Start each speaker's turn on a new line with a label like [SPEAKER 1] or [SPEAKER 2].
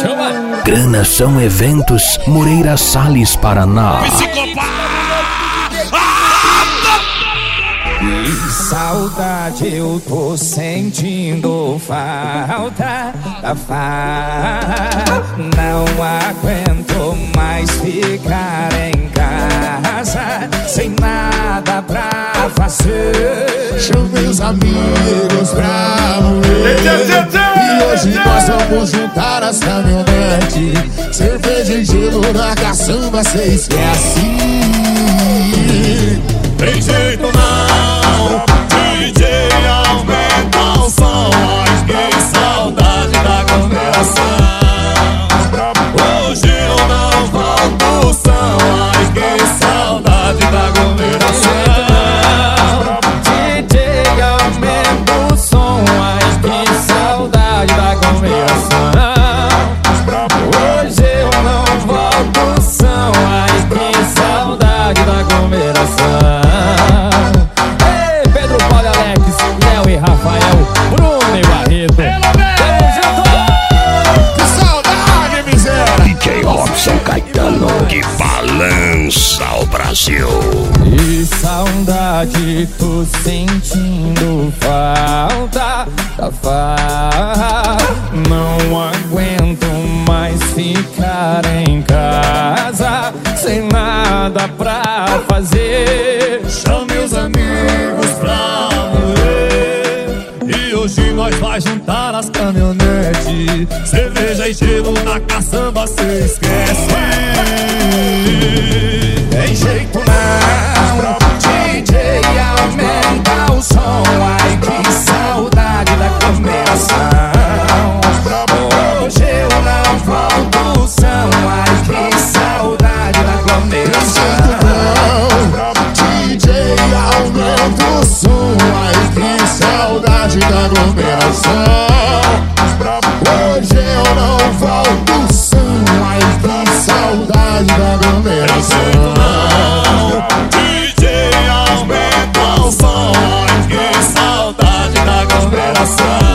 [SPEAKER 1] Granação Eventos, Moreira Salles, Paraná.
[SPEAKER 2] Que saudade eu tô sentindo, falta da não aguento mais ficar em casa sem nada pra fazer.
[SPEAKER 3] Chamei os amigos pra morrer e hoje nós vamos juntar as caminhonetes. Cerveja e gelo na caçamba, cê esquece.
[SPEAKER 4] Tem jeito não, DJ aumenta o som. Ai, que saudade da aglomeração. Hoje eu não volto o som. Ai, que saudade da aglomeração.
[SPEAKER 2] DJ aumenta o som. Ai, que saudade da aglomeração. Hoje eu não volto o som. Ai, que saudade da aglomeração. Rafael, Bruno e Barreto.
[SPEAKER 3] Que saudade, miséria.
[SPEAKER 1] DJ Robson Caetano, que balança o Brasil.
[SPEAKER 2] Que saudade, tô sentindo falta da não aguento mais ficar em casa sem nada pra fazer.
[SPEAKER 4] Chame os amigos pra hoje nós vai juntar as caminhonetes. Cerveja e gelo na caçamba, cê esquece.
[SPEAKER 2] Tem jeito não, DJ aumenta o som. Ai, que saudade da aglomeração. Hoje eu não volto o som. Ai, que saudade da aglomeração.
[SPEAKER 3] DJ aumenta o som. Ai, que saudade da aglomeração. Hoje eu não volto o som. Ai, que saudade da aglomeração.
[SPEAKER 4] DJ aumenta o som. Ai, que saudade da aglomeração.